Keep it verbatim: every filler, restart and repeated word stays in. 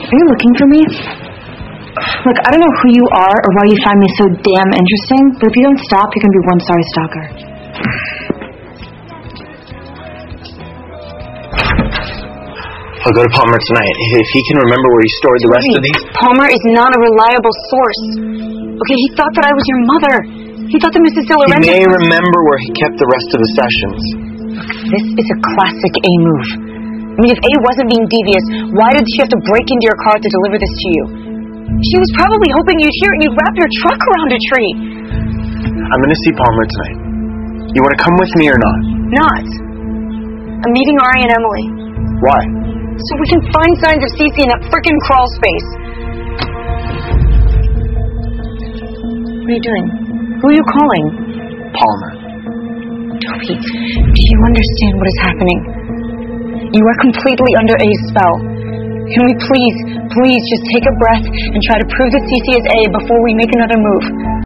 Are you looking for me? Look, I don't know who you are or why you find me so damn interesting, but if you don't stop, you're gonna be one sorry stalker. I'll go to Palmer tonight. If he can remember where he stored the rest of these... Palmer is not a reliable source. Okay, he thought that I was your mother. He thought that Missus De Laurentiis... He may remember where he kept the rest of the sessions. Look, this is a classic A move. I mean, if A wasn't being devious, why did she have to break into your car to deliver this to you? She was probably hoping you'd hear it and you'd wrap your truck around a tree. I'm going to see Palmer tonight. You want to come with me or not? Not. I'm meeting Ari and Emily. Why? So we can find signs of Cece in that frickin' crawl space. What are you doing? Who are you calling? Palmer. Toby, do you understand what is happening? You are completely under A's spell. Can we please, please just take a breath and try to prove that Cece is A before we make another move?